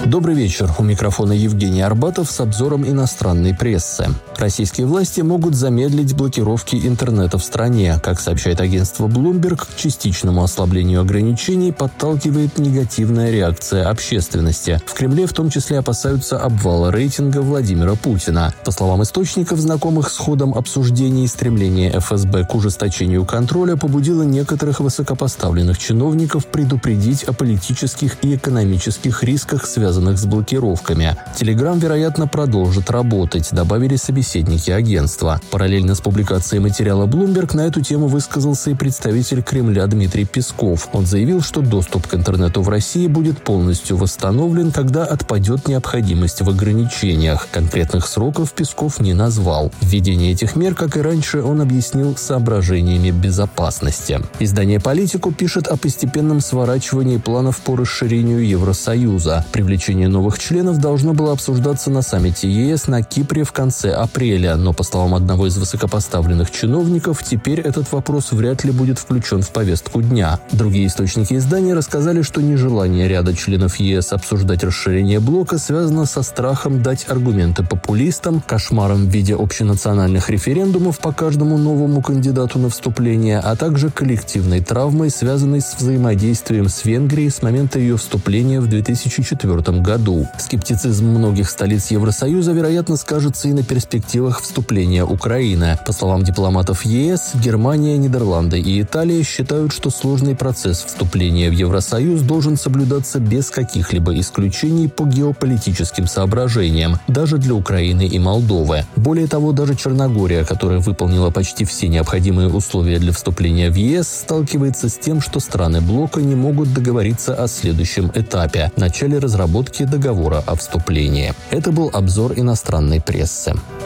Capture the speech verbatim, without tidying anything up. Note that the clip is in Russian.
Добрый вечер. У микрофона Евгений Арбатов с обзором иностранной прессы. Российские власти могут замедлить блокировки интернета в стране. Как сообщает агентство Bloomberg, к частичному ослаблению ограничений подталкивает негативная реакция общественности. В Кремле в том числе опасаются обвала рейтинга Владимира Путина. По словам источников, знакомых с ходом обсуждений, стремление эф эс бэ к ужесточению контроля побудило некоторых высокопоставленных чиновников предупредить о политических и экономических рисках, связанных с блокировками. Telegram, вероятно, продолжит работать, добавили собеседники агентства. Параллельно с публикацией материала Bloomberg на эту тему высказался и представитель Кремля Дмитрий Песков. Он заявил, что доступ к интернету в России будет полностью восстановлен, когда отпадет необходимость в ограничениях. Конкретных сроков Песков не назвал. Введение этих мер, как и раньше, он объяснил соображениями безопасности. Издание «Политику» пишет о постепенном сворачивании планов по расширению Евросоюза. Привлечение новых членов должно было обсуждаться на саммите е эс на Кипре в конце апреля, но, по словам одного из высокопоставленных чиновников, теперь этот вопрос вряд ли будет включен в повестку дня. Другие источники издания рассказали, что нежелание ряда членов е эс обсуждать расширение блока связано со страхом дать аргументы популистам, кошмаром в виде общенациональных референдумов по каждому новому кандидату на вступление, а также коллективной травмой, связанной с взаимодействием с Венгрией с момента ее вступления в две тысячи четвёртом году. Скептицизм многих столиц Евросоюза, вероятно, скажется и на перспективах вступления Украины. По словам дипломатов е эс, Германия, Нидерланды и Италия считают, что сложный процесс вступления в Евросоюз должен соблюдаться без каких-либо исключений по геополитическим соображениям, даже для Украины и Молдовы. Более того, даже Черногория, которая выполнила почти все необходимые условия для вступления в е эс, сталкивается с тем, что страны блока не могут договориться о следующем этапе – начале разработки договора о вступлении. Это был обзор иностранной прессы.